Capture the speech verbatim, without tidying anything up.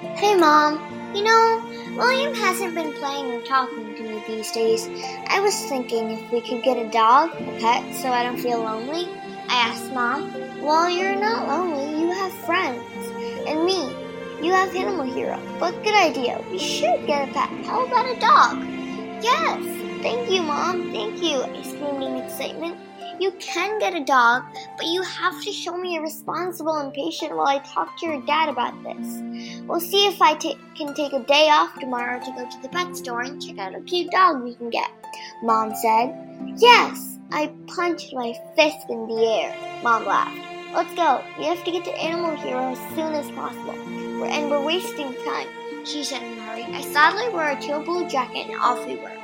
Hey Mom, you know, William hasn't been playing or talking to me these days. I was thinking if we could get a dog, a pet, so I don't feel lonely. I asked Mom, well, you're not lonely, you have friends. And me, you have Animal Hero. But good idea, we should get a pet. How about a dog? Yes, thank you Mom, thank you, I screamed in excitement. You can get a dog, but you have to show me you're responsible and patient while I talk to your dad about this. We'll see if I ta- can take a day off tomorrow to go to the pet store and check out a cute dog we can get, Mom said. Yes, I punched my fist in the air, Mom laughed. Let's go, we have to get to Animal Hero as soon as possible, we're, and we're wasting time, she said in a hurry. I sadly wore a teal blue jacket and off we were.